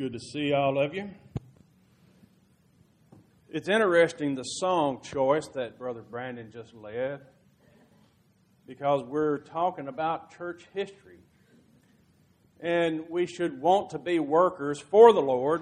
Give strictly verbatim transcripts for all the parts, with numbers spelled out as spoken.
good to see all of you. It's interesting, the song choice that Brother Brandon just led, because we're talking about church history. And we should want to be workers for the Lord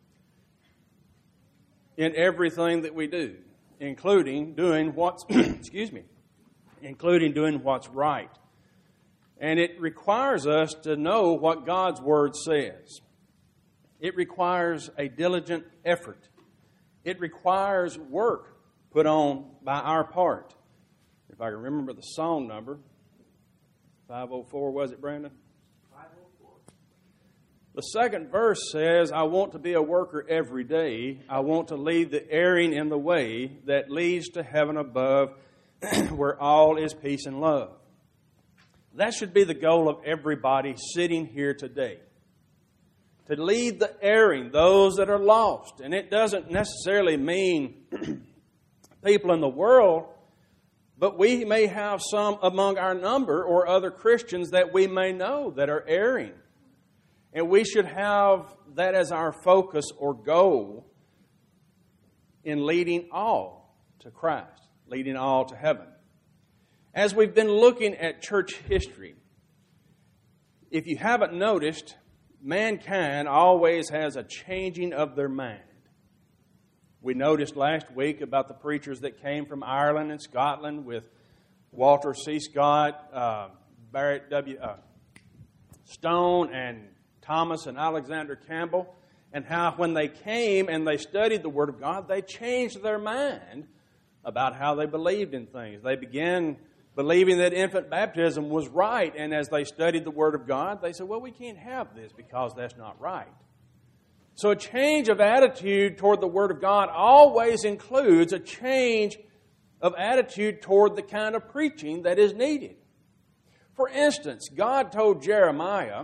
in everything that we do, including doing what's, excuse me, including doing what's right. And it requires us to know what God's Word says. It requires a diligent effort. It requires work put on by our part. If I can remember the song number, five oh four, was it, Brandon? five oh four. The second verse says, I want to be a worker every day. I want to lead the erring in the way that leads to heaven above, where all is peace and love. That should be the goal of everybody sitting here today. To lead the erring, those that are lost. And it doesn't necessarily mean people in the world, but we may have some among our number or other Christians that we may know that are erring. And we should have that as our focus or goal in leading all to Christ, leading all to heaven. As we've been looking at church history, if you haven't noticed, mankind always has a changing of their mind. We noticed last week about the preachers that came from Ireland and Scotland with Walter C. Scott, uh, Barrett W. Uh, Stone, and Thomas and Alexander Campbell, and how when they came and they studied the Word of God, they changed their mind about how they believed in things. They began believing that infant baptism was right, and as they studied the Word of God, they said, well, we can't have this because that's not right. So a change of attitude toward the Word of God always includes a change of attitude toward the kind of preaching that is needed. For instance, God told Jeremiah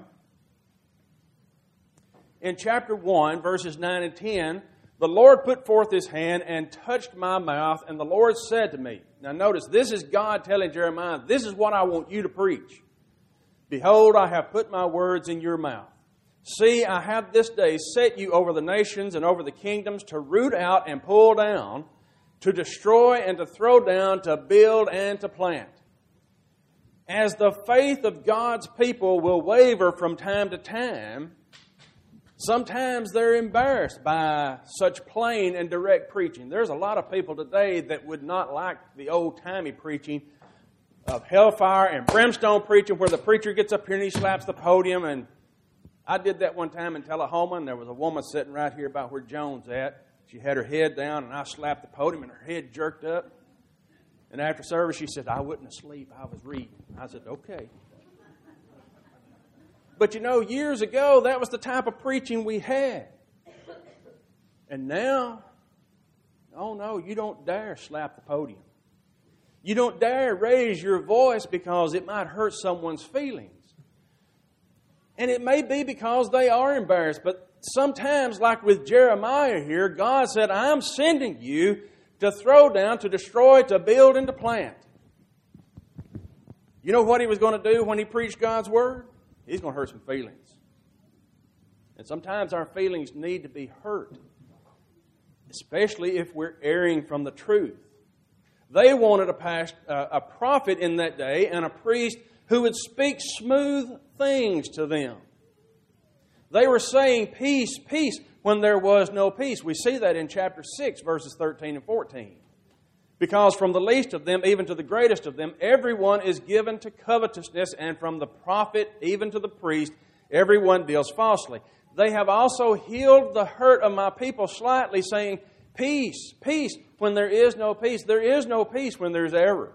in chapter one, verses nine and ten, the Lord put forth His hand and touched my mouth, and the Lord said to me. Now notice, this is God telling Jeremiah, this is what I want you to preach. Behold, I have put my words in your mouth. See, I have this day set you over the nations and over the kingdoms to root out and pull down, to destroy and to throw down, to build and to plant. As the faith of God's people will waver from time to time, sometimes they're embarrassed by such plain and direct preaching. There's a lot of people today that would not like the old-timey preaching of hellfire and brimstone preaching, where the preacher gets up here and he slaps the podium. And I did that one time in Tullahoma, and there was a woman sitting right here about where Joan's at. She had her head down, and I slapped the podium, and her head jerked up. And after service, she said, I wasn't asleep, I was reading. I said, okay. But you know, years ago, that was the type of preaching we had. And now, oh no, you don't dare slap the podium. You don't dare raise your voice because it might hurt someone's feelings. And it may be because they are embarrassed. But sometimes, like with Jeremiah here, God said, I'm sending you to throw down, to destroy, to build, and to plant. You know what he was going to do when he preached God's Word? He's going to hurt some feelings. And sometimes our feelings need to be hurt, especially if we're erring from the truth. They wanted a, past, uh, a prophet in that day and a priest who would speak smooth things to them. They were saying peace, peace, when there was no peace. We see that in chapter six, verses thirteen and fourteen. Because from the least of them, even to the greatest of them, everyone is given to covetousness, and from the prophet even to the priest, everyone deals falsely. They have also healed the hurt of my people slightly, saying, peace, peace, when there is no peace. There is no peace when there is error.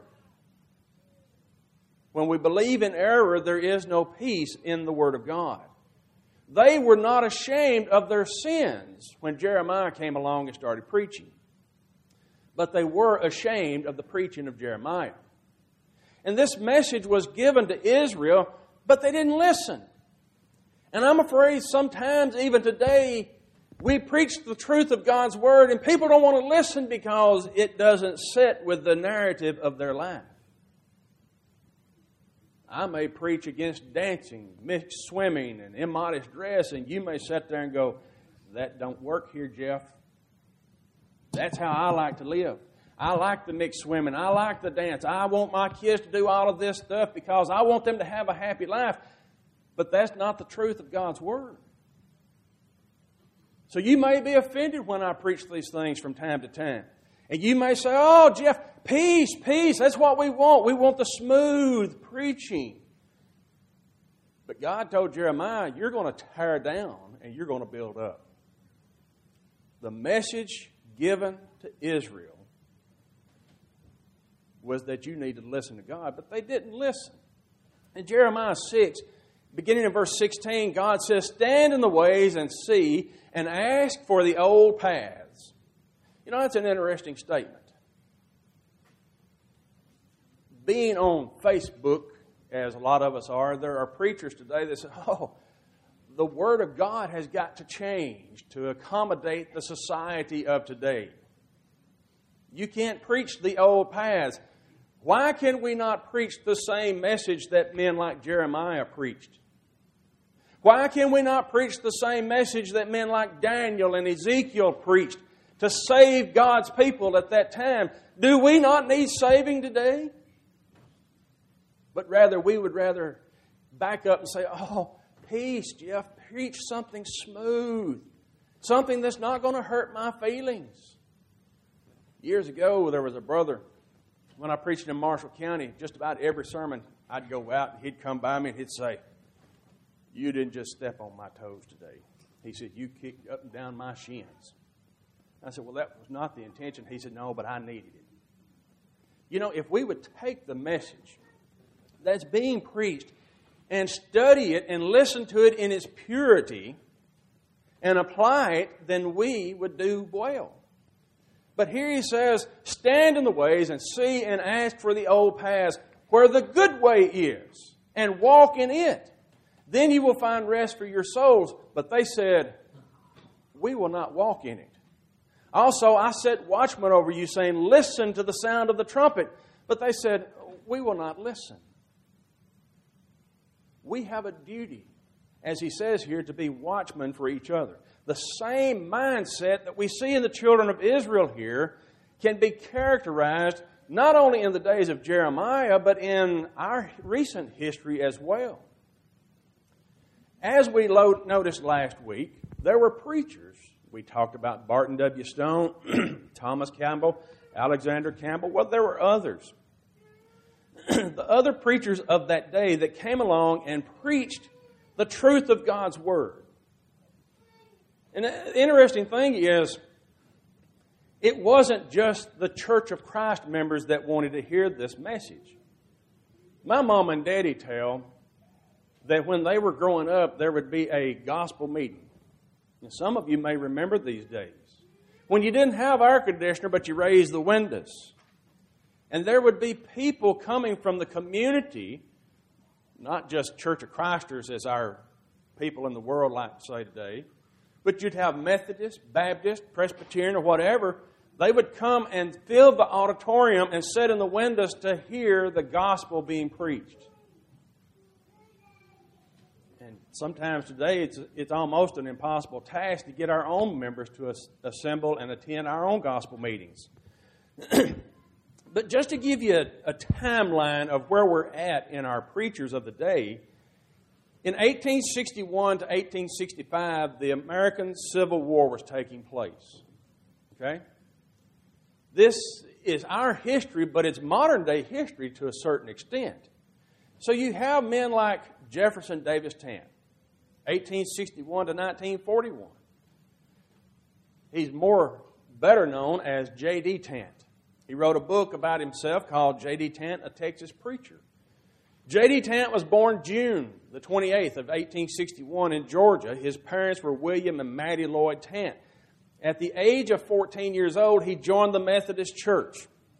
When we believe in error, there is no peace in the Word of God. They were not ashamed of their sins when Jeremiah came along and started preaching. But they were ashamed of the preaching of Jeremiah. And this message was given to Israel, but they didn't listen. And I'm afraid sometimes, even today, we preach the truth of God's Word and people don't want to listen because it doesn't sit with the narrative of their life. I may preach against dancing, mixed swimming, and immodest dress, and you may sit there and go, that don't work here, Jeff. That's how I like to live. I like the mixed swimming. I like the dance. I want my kids to do all of this stuff because I want them to have a happy life. But that's not the truth of God's Word. So you may be offended when I preach these things from time to time. And you may say, oh, Jeff, peace, peace. That's what we want. We want the smooth preaching. But God told Jeremiah, you're going to tear down and you're going to build up. The message given to Israel was that you need to listen to God, but they didn't listen. In Jeremiah six, beginning in verse sixteen, God says, stand in the ways and see and ask for the old paths. You know, that's an interesting statement. Being on Facebook, as a lot of us are, there are preachers today that say, oh, the Word of God has got to change to accommodate the society of today. You can't preach the old paths. Why can we not preach the same message that men like Jeremiah preached? Why can we not preach the same message that men like Daniel and Ezekiel preached to save God's people at that time? Do we not need saving today? But rather, we would rather back up and say, oh, peace, Jeff, preach something smooth, something that's not going to hurt my feelings. Years ago, there was a brother, when I preached in Marshall County, just about every sermon, I'd go out and he'd come by me and he'd say, you didn't just step on my toes today. He said, you kicked up and down my shins. I said, well, that was not the intention. He said, no, but I needed it. You know, if we would take the message that's being preached and study it and listen to it in its purity and apply it, then we would do well. But here he says, stand in the ways and see and ask for the old paths where the good way is and walk in it. Then you will find rest for your souls. But they said, we will not walk in it. Also, I set watchmen over you saying, listen to the sound of the trumpet. But they said, we will not listen. We have a duty, as he says here, to be watchmen for each other. The same mindset that we see in the children of Israel here can be characterized not only in the days of Jeremiah, but in our recent history as well. As we noticed last week, there were preachers. We talked about Barton W. Stone, Thomas Campbell, Alexander Campbell. Well, there were others. The other preachers of that day that came along and preached the truth of God's Word. And the interesting thing is, it wasn't just the Church of Christ members that wanted to hear this message. My mom and daddy tell that when they were growing up, there would be a gospel meeting. And some of you may remember these days. When you didn't have air conditioner, but you raised the windows. And there would be people coming from the community, not just Church of Christers as our people in the world like to say today, but you'd have Methodist, Baptist, Presbyterian, or whatever. They would come and fill the auditorium and sit in the windows to hear the gospel being preached. And sometimes today it's, it's almost an impossible task to get our own members to as, assemble and attend our own gospel meetings. But just to give you a, a timeline of where we're at in our preachers of the day, in eighteen sixty-one to eighteen sixty-five, the American Civil War was taking place. Okay? This is our history, but it's modern-day history to a certain extent. So you have men like Jefferson Davis Tant, eighteen sixty-one to nineteen forty-one. He's more better known as J D Tant. He wrote a book about himself called J D Tant, a Texas Preacher. J D Tant was born June the twenty-eighth of eighteen sixty-one in Georgia. His parents were William and Mattie Lloyd Tant. At the age of fourteen years old, he joined the Methodist Church.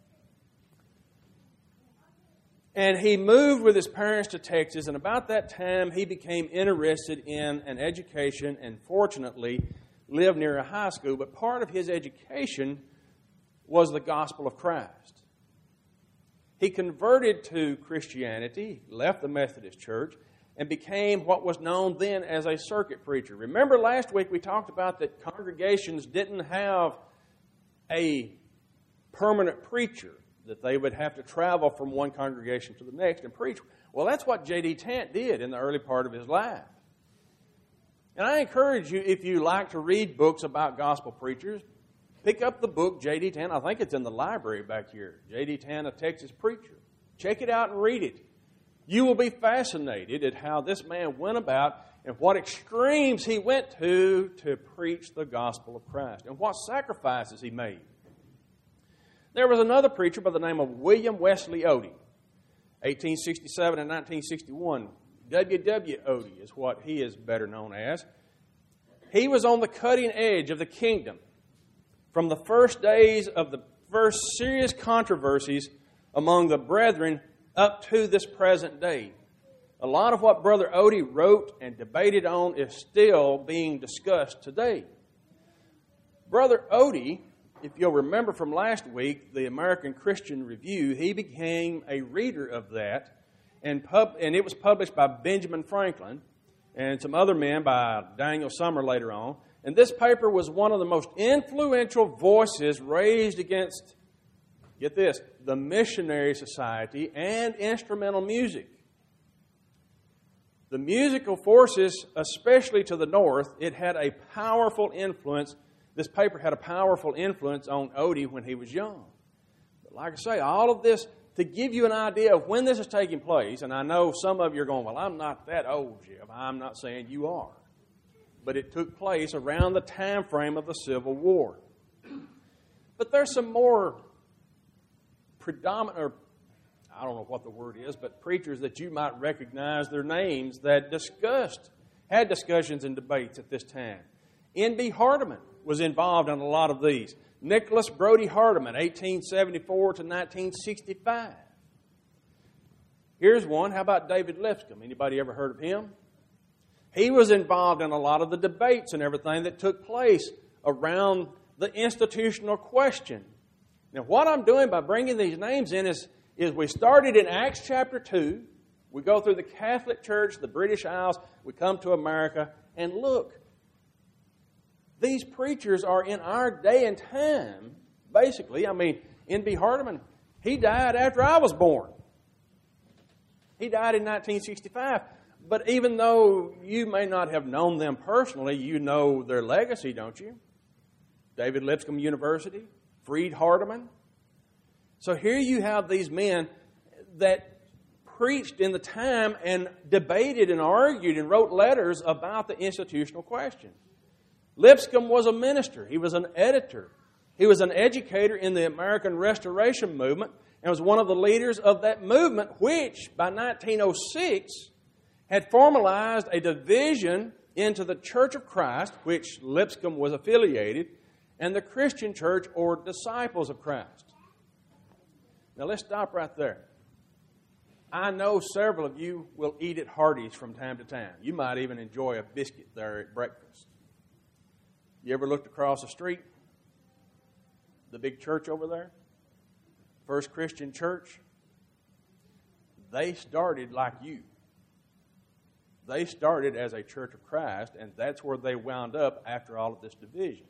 And he moved with his parents to Texas, and about that time he became interested in an education and fortunately lived near a high school. But part of his education was the gospel of Christ. He converted to Christianity, left the Methodist Church, and became what was known then as a circuit preacher. Remember last week we talked about that congregations didn't have a permanent preacher, that they would have to travel from one congregation to the next and preach. Well, that's what J D Tant did in the early part of his life. And I encourage you, if you like to read books about gospel preachers, pick up the book J D Tant. I think it's in the library back here. J D Tant, A Texas Preacher. Check it out and read it. You will be fascinated at how this man went about and what extremes he went to to preach the gospel of Christ and what sacrifices he made. There was another preacher by the name of William Wesley Odie, eighteen sixty-seven and nineteen sixty-one. W W Odie is what he is better known as. He was on the cutting edge of the kingdom from the first days of the first serious controversies among the brethren up to this present day. A lot of what Brother Odie wrote and debated on is still being discussed today. Brother Odie, if you'll remember from last week, the American Christian Review, he became a reader of that, and, pub, and it was published by Benjamin Franklin and some other men by Daniel Summer later on. And this paper was one of the most influential voices raised against, get this, the missionary society and instrumental music. The musical forces, especially to the north, it had a powerful influence. This paper had a powerful influence on Odie when he was young. But like I say, all of this, to give you an idea of when this is taking place, and I know some of you are going, well, I'm not that old, Jeff. I'm not saying you are. But it took place around the time frame of the Civil War. But there's some more predominant, or I don't know what the word is, but preachers that you might recognize their names that discussed, had discussions and debates at this time. N B Hardeman was involved in a lot of these. Nicholas Brody Hardeman, eighteen seventy-four to nineteen sixty-five. Here's one. How about David Lipscomb? Anybody ever heard of him? He was involved in a lot of the debates and everything that took place around the institutional question. Now, what I'm doing by bringing these names in is, is we started in Acts chapter two. We go through the Catholic Church, the British Isles. We come to America. And look, these preachers are in our day and time, basically. I mean, N B Hardeman, he died after I was born. He died in nineteen sixty-five. But even though you may not have known them personally, you know their legacy, don't you? David Lipscomb University, Freed Hardeman. So here you have these men that preached in the time and debated and argued and wrote letters about the institutional question. Lipscomb was a minister. He was an editor. He was an educator in the American Restoration Movement and was one of the leaders of that movement, which by nineteen oh six had formalized a division into the Church of Christ, which Lipscomb was affiliated, and the Christian Church or Disciples of Christ. Now let's stop right there. I know several of you will eat at Hardee's from time to time. You might even enjoy a biscuit there at breakfast. You ever looked across the street? The big church over there? First Christian Church? They started like you. They started as a Church of Christ, and that's where they wound up after all of this division.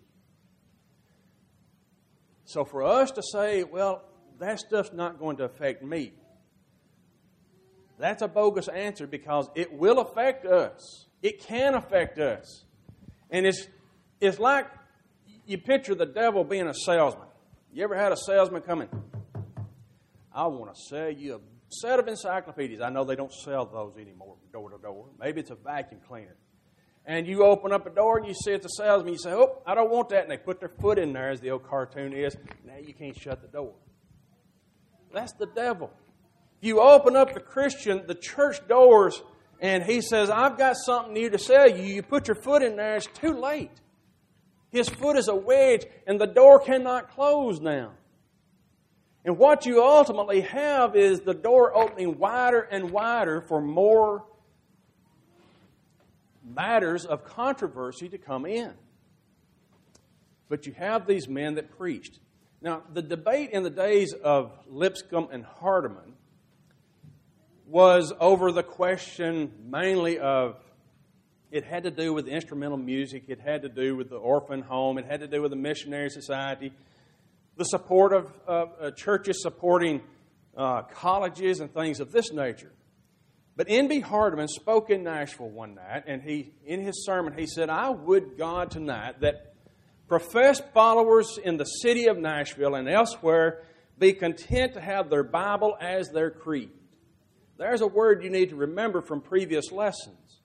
So for us to say, well, that stuff's not going to affect me, that's a bogus answer because it will affect us. It can affect us. And it's, it's like you picture the devil being a salesman. You ever had a salesman come in? I want to sell you a set of encyclopedias. I know they don't sell those anymore door to door. Maybe it's a vacuum cleaner. And you open up a door and you see it's a salesman. You say, oh, I don't want that. And they put their foot in there, as the old cartoon is. Now you can't shut the door. That's the devil. You open up the Christian, the church doors, and he says, I've got something new to sell you. You put your foot in there, it's too late. His foot is a wedge, and the door cannot close now. And what you ultimately have is the door opening wider and wider for more matters of controversy to come in. But you have these men that preached. Now, the debate in the days of Lipscomb and Hardeman was over the question mainly of, it had to do with instrumental music, it had to do with the orphan home, it had to do with the missionary society, the support of uh, churches supporting uh, colleges and things of this nature. But N B Hardeman spoke in Nashville one night, and he, in his sermon, he said, "I would God tonight that professed followers in the city of Nashville and elsewhere be content to have their Bible as their creed." There's a word you need to remember from previous lessons.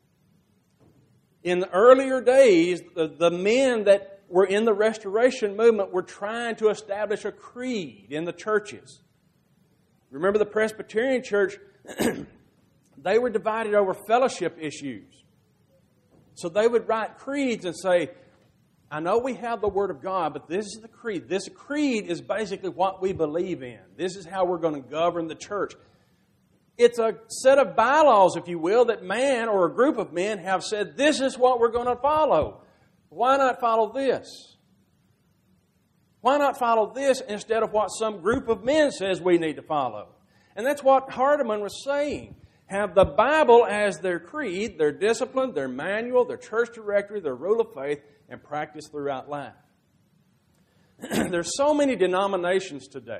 In the earlier days, the, the men that were in the Restoration movement were trying to establish a creed in the churches. Remember the Presbyterian Church, they were divided over fellowship issues. So they would write creeds and say, I know we have the Word of God, but this is the creed. This creed is basically what we believe in. This is how we're going to govern the church. It's a set of bylaws, if you will, that man or a group of men have said, this is what we're going to follow. Why not follow this? Why not follow this instead of what some group of men says we need to follow? And that's what Hardeman was saying. Have the Bible as their creed, their discipline, their manual, their church directory, their rule of faith, and practice throughout life. There's so many denominations today,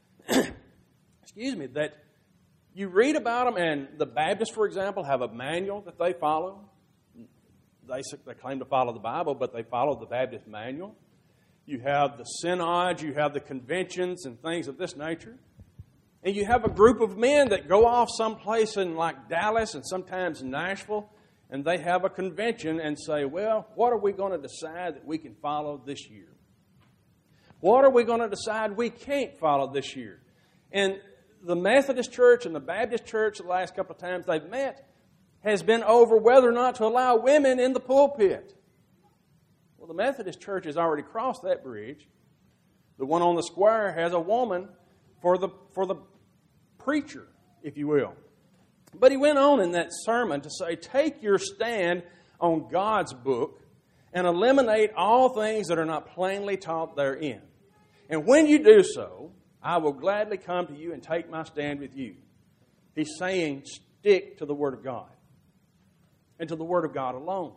excuse me, that you read about them, and the Baptists, for example, have a manual that they follow. They, they claim to follow the Bible, but they follow the Baptist manual. You have the synods, you have the conventions and things of this nature. And you have a group of men that go off someplace in like Dallas and sometimes Nashville, and they have a convention and say, well, what are we going to decide that we can follow this year? What are we going to decide we can't follow this year? And the Methodist Church and the Baptist Church, the last couple of times they've met, has been over whether or not to allow women in the pulpit. Well, the Methodist Church has already crossed that bridge. The one on the square has a woman for the for the preacher, if you will. But he went on in that sermon to say, take your stand on God's book and eliminate all things that are not plainly taught therein. And when you do so, I will gladly come to you and take my stand with you. He's saying, stick to the Word of God and to the Word of God alone.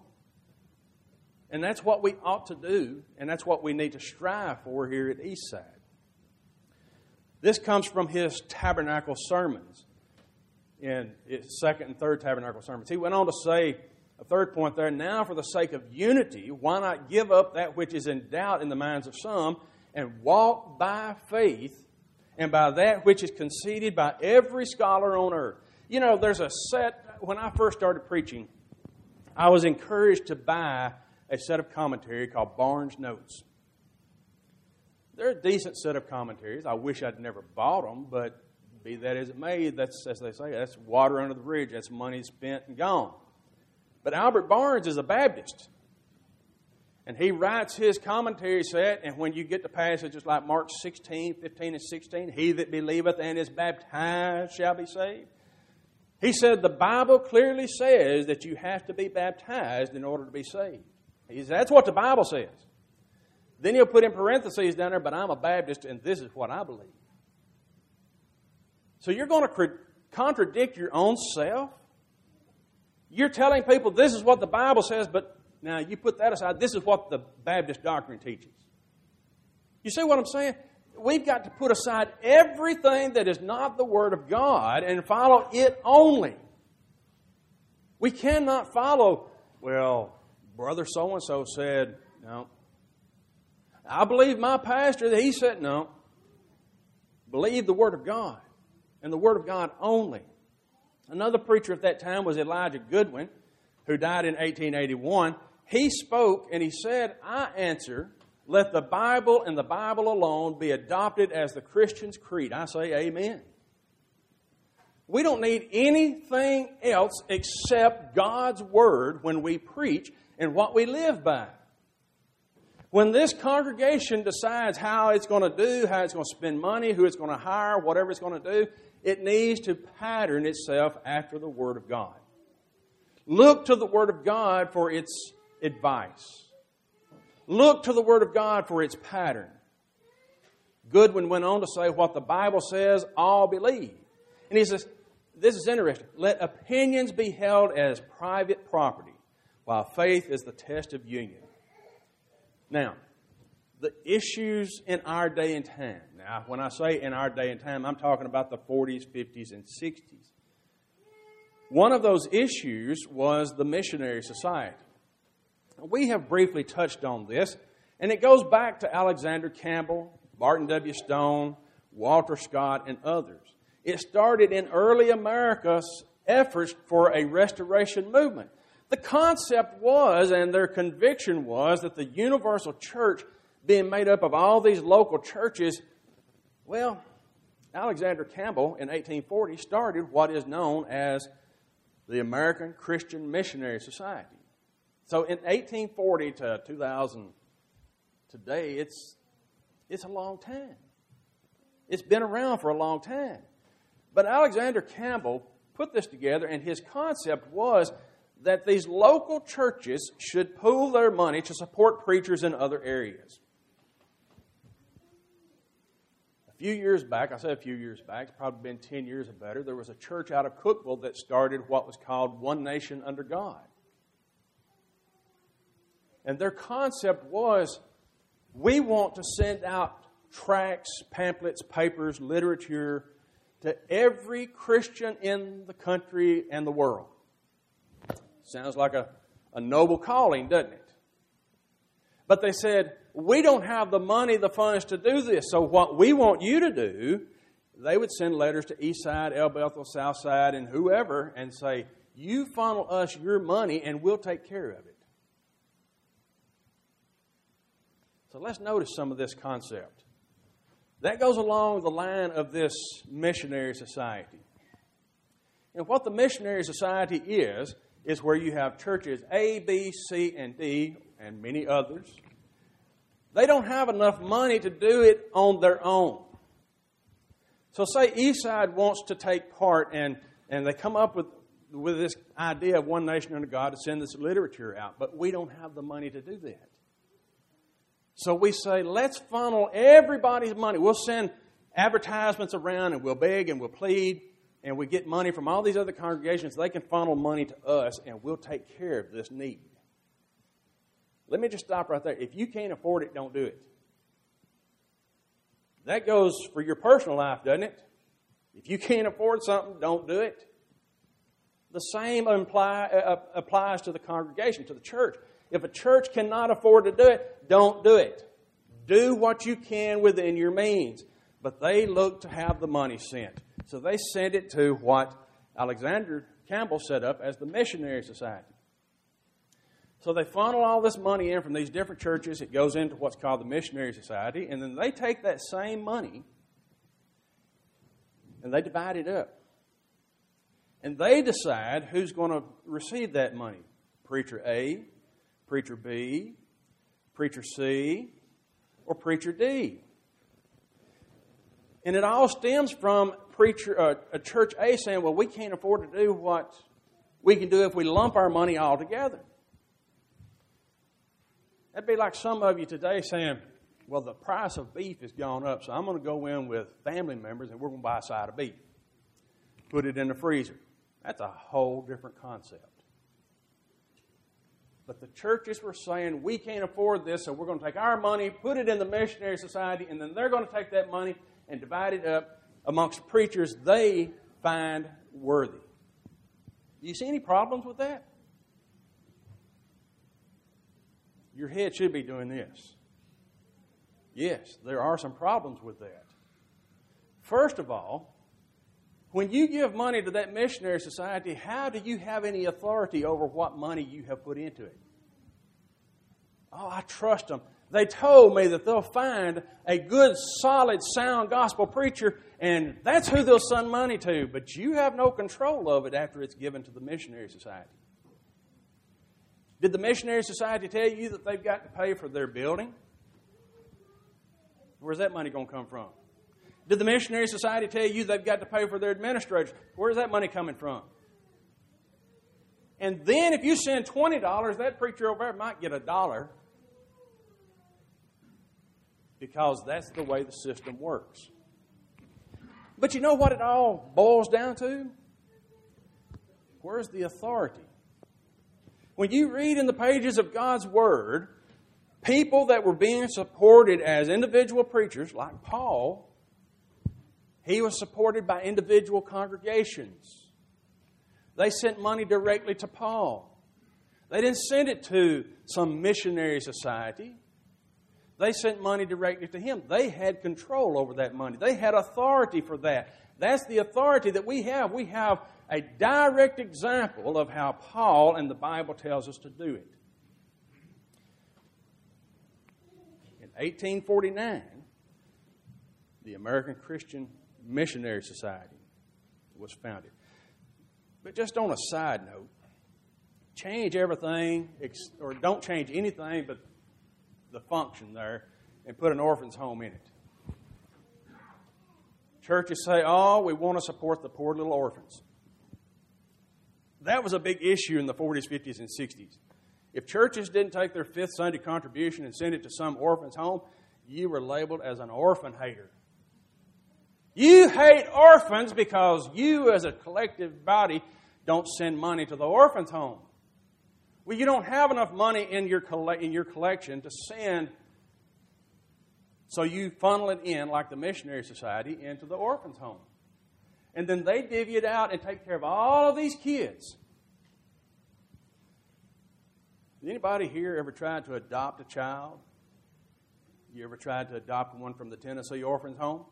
And that's what we ought to do, and that's what we need to strive for here at Eastside. This comes from his tabernacle sermons, in his second and third tabernacle sermons. He went on to say, a third point there, now for the sake of unity, why not give up that which is in doubt in the minds of some and walk by faith and by that which is conceded by every scholar on earth. You know, there's a set, when I first started preaching, I was encouraged to buy a set of commentary called Barnes Notes. They're a decent set of commentaries. I wish I'd never bought them, but be that as it may, that's, as they say, that's water under the bridge. That's money spent and gone. But Albert Barnes is a Baptist. And he writes his commentary set, and when you get to passages like Mark sixteen, fifteen, and sixteen, he that believeth and is baptized shall be saved. He said the Bible clearly says that you have to be baptized in order to be saved. He says, that's what the Bible says. Then he'll put in parentheses down there, but I'm a Baptist and this is what I believe. So you're going to contradict your own self? You're telling people this is what the Bible says, but now you put that aside, this is what the Baptist doctrine teaches. You see what I'm saying? We've got to put aside everything that is not the Word of God and follow it only. We cannot follow, well, Brother so-and-so said, no. I believe my pastor that he said, no. Believe the Word of God and the Word of God only. Another preacher at that time was Elijah Goodwin, who died in eighteen eighty-one. He spoke and he said, I answer, let the Bible and the Bible alone be adopted as the Christian's creed. I say amen. We don't need anything else except God's Word when we preach and what we live by. When this congregation decides how it's going to do, how it's going to spend money, who it's going to hire, whatever it's going to do, it needs to pattern itself after the Word of God. Look to the Word of God for its advice. Look to the Word of God for its pattern. Goodwin went on to say, what the Bible says, all believe. And he says, this is interesting. Let opinions be held as private property, while faith is the test of union. Now, the issues in our day and time. Now, when I say in our day and time, I'm talking about the forties, fifties, and sixties. One of those issues was the missionary society. We have briefly touched on this, and it goes back to Alexander Campbell, Barton W. Stone, Walter Scott, and others. It started in early America's efforts for a restoration movement. The concept was, and their conviction was, that the universal church, being made up of all these local churches, well, Alexander Campbell in eighteen forty started what is known as the American Christian Missionary Society. So in eighteen forty to two thousand today, it's, it's a long time. It's been around for a long time. But Alexander Campbell put this together, and his concept was that these local churches should pool their money to support preachers in other areas. A few years back, I say a few years back, it's probably been ten years or better, there was a church out of Cookeville that started what was called One Nation Under God. And their concept was, we want to send out tracts, pamphlets, papers, literature to every Christian in the country and the world. Sounds like a, a noble calling, doesn't it? But they said, we don't have the money, the funds to do this, so what we want you to do, they would send letters to Eastside, El Bethel, Southside, and whoever, and say, you funnel us your money and we'll take care of it. So let's notice some of this concept. That goes along the line of this missionary society. And what the missionary society is, is where you have churches A, B, C, and D, and many others. They don't have enough money to do it on their own. So say Eastside wants to take part, and, and they come up with, with this idea of One Nation Under God to send this literature out, but we don't have the money to do that. So we say, let's funnel everybody's money. We'll send advertisements around, and we'll beg and we'll plead, and we get money from all these other congregations. They can funnel money to us, and we'll take care of this need. Let me just stop right there. If you can't afford it, don't do it. That goes for your personal life, doesn't it? If you can't afford something, don't do it. The same imply, uh, applies to the congregation, to the church. If a church cannot afford to do it, don't do it. Do what you can within your means. But they look to have the money sent. So they sent it to what Alexander Campbell set up as the Missionary Society. So they funnel all this money in from these different churches. It goes into what's called the Missionary Society. And then they take that same money and they divide it up. And they decide who's going to receive that money. Preacher A, Preacher B, Preacher C, or Preacher D. And it all stems from preacher, uh, a church A saying, well, we can't afford to do what we can do if we lump our money all together. That'd be like some of you today saying, well, the price of beef has gone up, so I'm going to go in with family members and we're going to buy a side of beef. Put it in the freezer. That's a whole different concept. But the churches were saying, we can't afford this, so we're going to take our money, put it in the Missionary Society, and then they're going to take that money and divide it up amongst preachers they find worthy. Do you see any problems with that? Your head should be doing this. Yes, there are some problems with that. First of all, when you give money to that missionary society, how do you have any authority over what money you have put into it? Oh, I trust them. They told me that they'll find a good, solid, sound gospel preacher, and that's who they'll send money to. But you have no control of it after it's given to the missionary society. Did the missionary society tell you that they've got to pay for their building? Where's that money going to come from? Did the missionary society tell you they've got to pay for their administrators? Where's that money coming from? And then if you send twenty dollars, that preacher over there might get a dollar. because that's the way the system works. But you know what it all boils down to? Where's the authority? When you read in the pages of God's Word, people that were being supported as individual preachers, like Paul, he was supported by individual congregations. They sent money directly to Paul. They didn't send it to some missionary society. They sent money directly to him. They had control over that money. They had authority for that. That's the authority that we have. We have a direct example of how Paul and the Bible tells us to do it. In eighteen forty-nine, the American Christian Missionary Society was founded. But just on a side note, change everything, or don't change anything but the function there, and put an orphan's home in it. Churches say, oh, we want to support the poor little orphans. That was a big issue in the forties, fifties, and sixties. If churches didn't take their fifth Sunday contribution and send it to some orphan's home, you were labeled as an orphan hater. You hate orphans because you as a collective body don't send money to the orphan's home. Well, you don't have enough money in your in your collection to send, so you funnel it in, like the Missionary Society, into the orphan's home. And then they divvy it out and take care of all of these kids. Has anybody here ever tried to adopt a child? You ever tried to adopt one from the Tennessee Orphan's Home?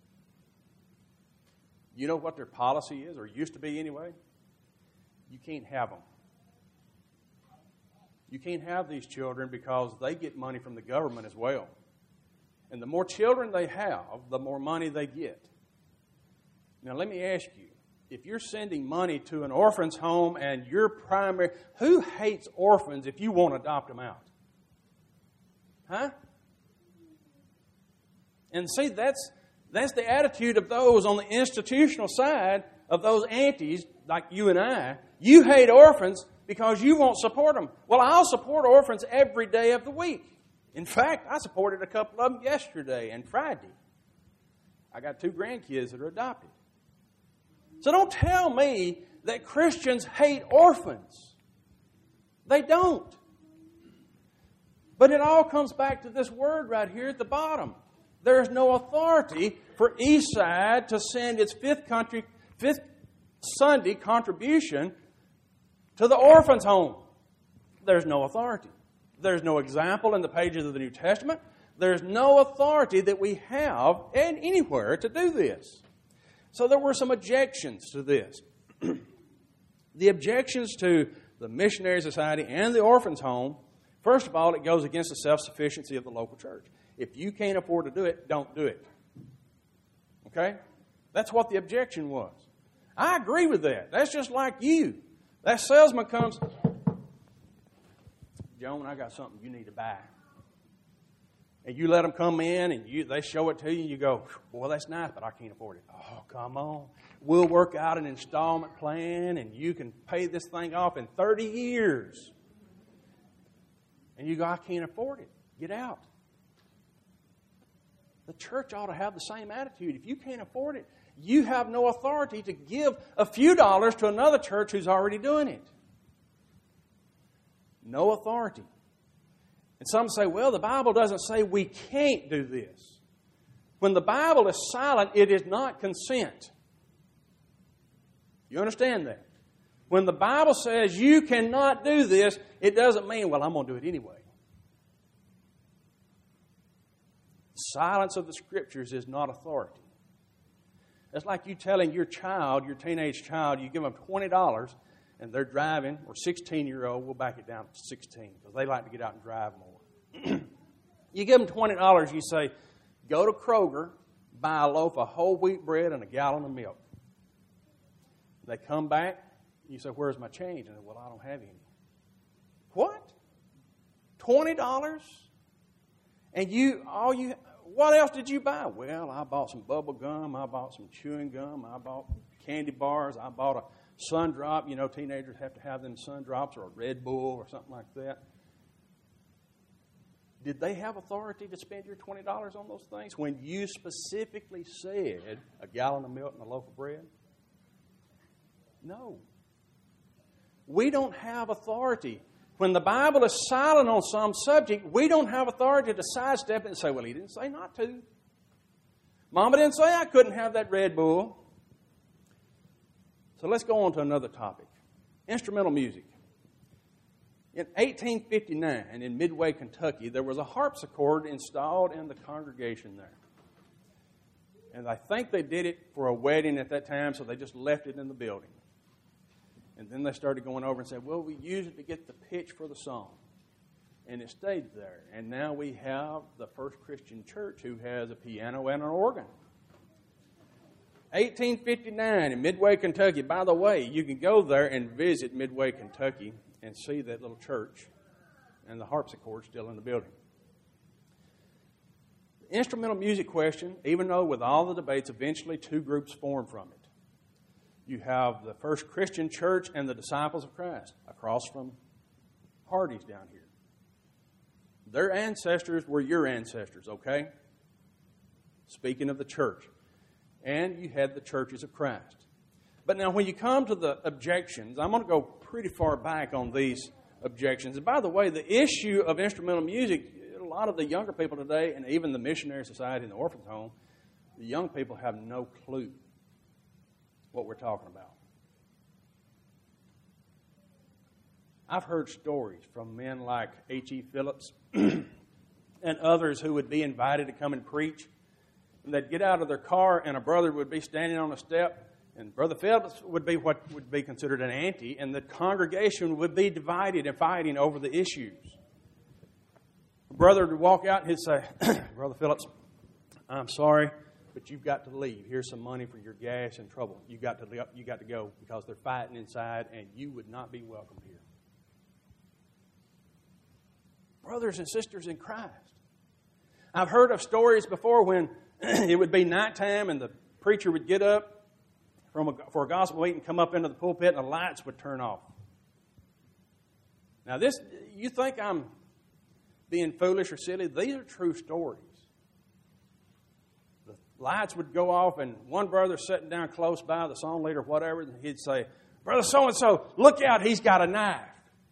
You know what their policy is, or used to be anyway? You can't have them. You can't have these children because they get money from the government as well. And the more children they have, the more money they get. Now, let me ask you, if you're sending money to an orphan's home and your primary... Who hates orphans if you want to adopt them out? Huh? And see, that's, that's the attitude of those on the institutional side, of those aunties like you and I. You hate orphans because you won't support them. Well, I'll support orphans every day of the week. In fact, I supported a couple of them yesterday and Friday. I got two grandkids that are adopted. So don't tell me that Christians hate orphans. They don't. But it all comes back to this word right here at the bottom. There's no authority for Eastside to send its fifth country, fifth Sunday contribution to the orphan's home. There's no authority. There's no example in the pages of the New Testament. There's no authority that we have and anywhere to do this. So there were some objections to this. The objections to the Missionary Society and the orphan's home, first of all, it goes against the self-sufficiency of the local church. If you can't afford to do it, don't do it. Okay? That's what the objection was. I agree with that. That's just like you. That salesman comes, Joan, I got something you need to buy. And you let them come in and you they show it to you and you go, boy, that's nice, but I can't afford it. Oh, come on. We'll work out an installment plan and you can pay this thing off in thirty years. And you go, I can't afford it. Get out. The church ought to have the same attitude. If you can't afford it, you have no authority to give a few dollars to another church who's already doing it. No authority. And some say, well, the Bible doesn't say we can't do this. When the Bible is silent, it is not consent. You understand that? When the Bible says you cannot do this, it doesn't mean, well, I'm going to do it anyway. Silence of the Scriptures is not authority. It's like you telling your child, your teenage child, you give them twenty dollars and they're driving, or sixteen-year-old, we'll back it down to sixteen because they like to get out and drive more. You give them twenty dollars, you say, go to Kroger, buy a loaf of whole wheat bread and a gallon of milk. They come back, you say, where's my change? And they say, well, I don't have any. What? twenty dollars? And you, all you, what else did you buy? Well, I bought some bubble gum, I bought some chewing gum, I bought candy bars, I bought a Sun Drop. You know, teenagers have to have them Sun Drops or a Red Bull or something like that. Did they have authority to spend your twenty dollars on those things when you specifically said a gallon of milk and a loaf of bread? No. We don't have authority. When the Bible is silent on some subject, we don't have authority to sidestep it and say, well, he didn't say not to. Mama didn't say I couldn't have that Red Bull. So let's go on to another topic. Instrumental music. In eighteen fifty-nine, in Midway, Kentucky, there was a harpsichord installed in the congregation there. And I think they did it for a wedding at that time, so they just left it in the building. And then they started going over and said, well, we use it to get the pitch for the song. And it stayed there. And now we have the First Christian Church who has a piano and an organ. eighteen fifty-nine in Midway, Kentucky. By the way, you can go there and visit Midway, Kentucky and see that little church and the harpsichord still in the building. The instrumental music question, even though with all the debates, eventually two groups form from it. You have the First Christian Church and the Disciples of Christ across from Hardy's down here. Their ancestors were your ancestors, okay? Speaking of the church. And you had the churches of Christ. But now when you come to the objections, I'm going to go pretty far back on these objections. And by the way, the issue of instrumental music, a lot of the younger people today, and even the Missionary Society and the Orphan's Home, the young people have no clue what we're talking about. I've heard stories from men like H E Phillips and others who would be invited to come and preach. And they'd get out of their car and a brother would be standing on a step, and Brother Phillips would be what would be considered an auntie, and the congregation would be divided and fighting over the issues. A brother would walk out and he'd say, Brother Phillips, I'm sorry, but you've got to leave. Here's some money for your gas and trouble. You got to you got to go because they're fighting inside, and you would not be welcome here. Brothers and sisters in Christ. I've heard of stories before when it would be nighttime and the preacher would get up from a, for a gospel meeting, come up into the pulpit, and the lights would turn off. Now, this, you think I'm being foolish or silly? These are true stories. The lights would go off, and one brother sitting down close by, the song leader, whatever, and he'd say, Brother so-and-so, look out, he's got a knife.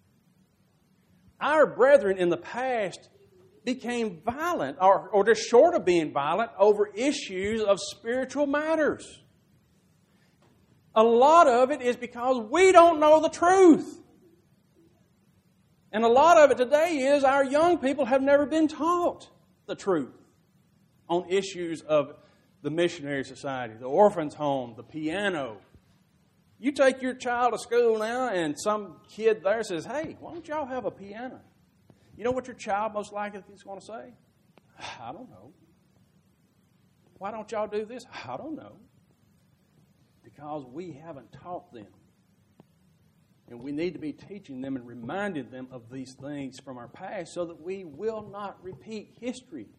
Our brethren in the past became violent, or, or just short of being violent, over issues of spiritual matters. A lot of it is because we don't know the truth. And a lot of it today is our young people have never been taught the truth on issues of the Missionary Society, the Orphan's Home, the piano. You take your child to school now and some kid there says, hey, why don't y'all have a piano? You know what your child most likely is going to say? I don't know. Why don't y'all do this? I don't know. Because we haven't taught them. And we need to be teaching them and reminding them of these things from our past so that we will not repeat history.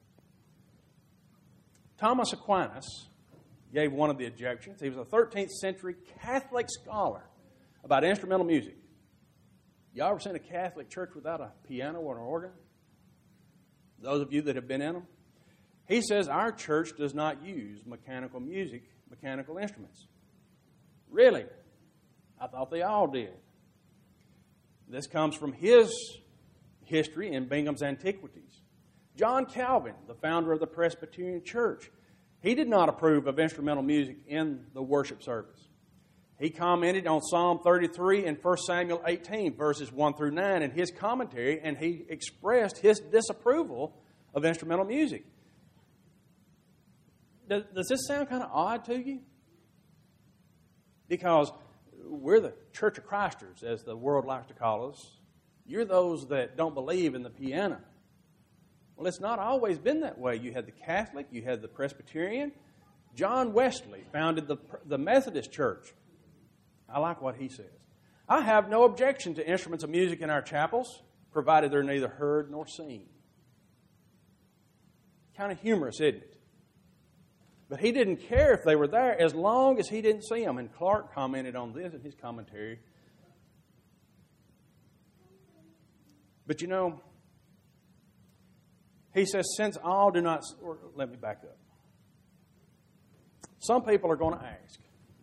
Thomas Aquinas gave one of the objections. He was a thirteenth century Catholic scholar about instrumental music. Y'all ever seen a Catholic church without a piano or an organ? Those of you that have been in them? He says our church does not use mechanical music, mechanical instruments. Really? I thought they all did. This comes from his history in Bingham's Antiquities. John Calvin, the founder of the Presbyterian Church, he did not approve of instrumental music in the worship service. He commented on Psalm thirty-three and First Samuel eighteen, verses one through nine, in his commentary, and he expressed his disapproval of instrumental music. Does, does this sound kind of odd to you? Because we're the Church of Christers, as the world likes to call us. You're those that don't believe in the piano. Well, it's not always been that way. You had the Catholic, you had the Presbyterian. John Wesley founded the, the Methodist Church. I like what he says. I have no objection to instruments of music in our chapels, provided they're neither heard nor seen. Kind of humorous, isn't it? But he didn't care if they were there as long as he didn't see them. And Clark commented on this in his commentary. But you know, He says, since all do not, or let me back up. Some people are going to ask,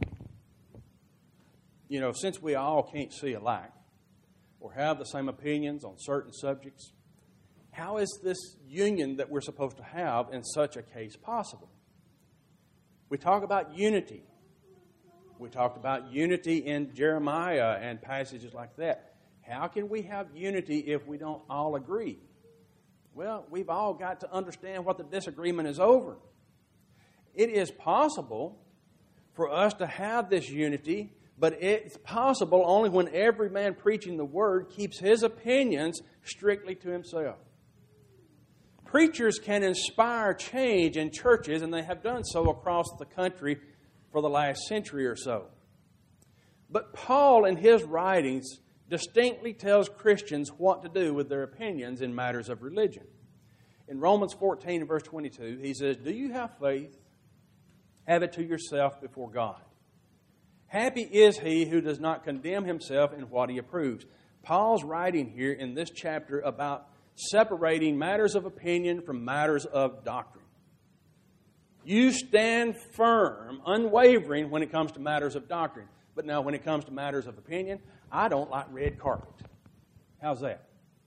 you know, since we all can't see alike or have the same opinions on certain subjects, how is this union that we're supposed to have in such a case possible? We talk about unity. We talked about unity in Jeremiah and passages like that. How can we have unity if we don't all agree? Well, we've all got to understand what the disagreement is over. It is possible for us to have this unity, but it's possible only when every man preaching the Word keeps his opinions strictly to himself. Preachers can inspire change in churches, and they have done so across the country for the last century or so. But Paul, in his writings, distinctly tells Christians what to do with their opinions in matters of religion. In Romans fourteen and verse twenty-two, he says, "Do you have faith? Have it to yourself before God. Happy is he who does not condemn himself in what he approves." Paul's writing here in this chapter about separating matters of opinion from matters of doctrine. You stand firm, unwavering when it comes to matters of doctrine. But now when it comes to matters of opinion, I don't like red carpet. How's that?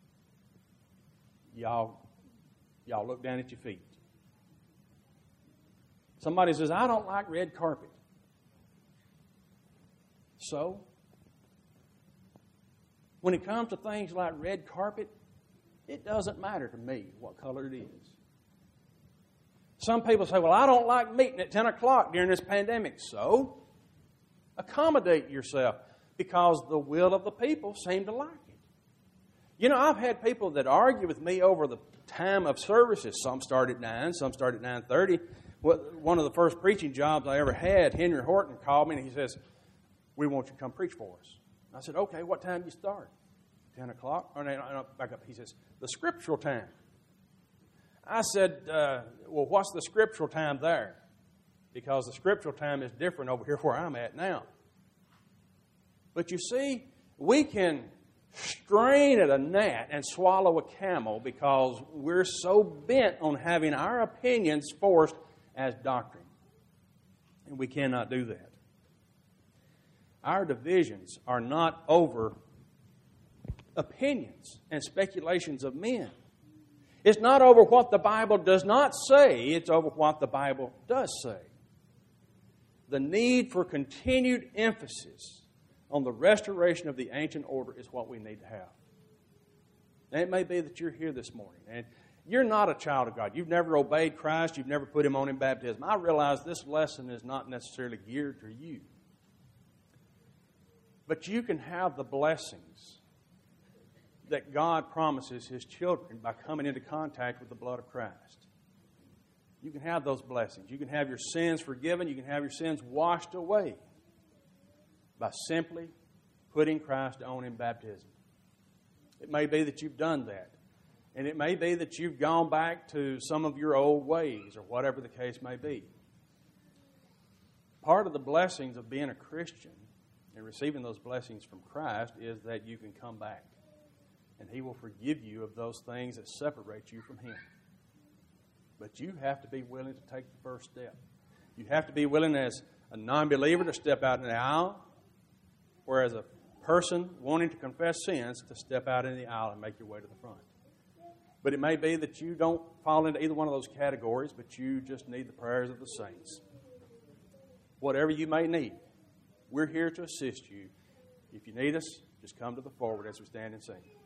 Y'all, y'all look down at your feet. Somebody says, I don't like red carpet. So, when it comes to things like red carpet, it doesn't matter to me what color it is. Some people say, well, I don't like meeting at ten o'clock during this pandemic. So, accommodate yourself because the will of the people seem to like it. You know, I've had people that argue with me over the time of services. Some start at nine, some start at nine thirty. One of the first preaching jobs I ever had, Henry Horton called me and he says, we want you to come preach for us. I said, okay, what time do you start? ten o'clock? Oh, no, no, back up. He says, the scriptural time. I said, uh, well, what's the scriptural time there? Because the scriptural time is different over here where I'm at now. But you see, we can strain at a gnat and swallow a camel because we're so bent on having our opinions forced as doctrine. And we cannot do that. Our divisions are not over opinions and speculations of men. It's not over what the Bible does not say. It's over what the Bible does say. The need for continued emphasis on the restoration of the ancient order is what we need to have. And it may be that you're here this morning and you're not a child of God. You've never obeyed Christ. You've never put Him on in baptism. I realize this lesson is not necessarily geared to you. But you can have the blessings that God promises His children by coming into contact with the blood of Christ. You can have those blessings. You can have your sins forgiven. You can have your sins washed away by simply putting Christ on in baptism. It may be that you've done that. And it may be that you've gone back to some of your old ways or whatever the case may be. Part of the blessings of being a Christian and receiving those blessings from Christ is that you can come back. And He will forgive you of those things that separate you from Him. But you have to be willing to take the first step. You have to be willing as a non-believer to step out in the aisle, or as a person wanting to confess sins to step out in the aisle and make your way to the front. But it may be that you don't fall into either one of those categories, but you just need the prayers of the saints. Whatever you may need, we're here to assist you. If you need us, just come to the forward as we stand and sing.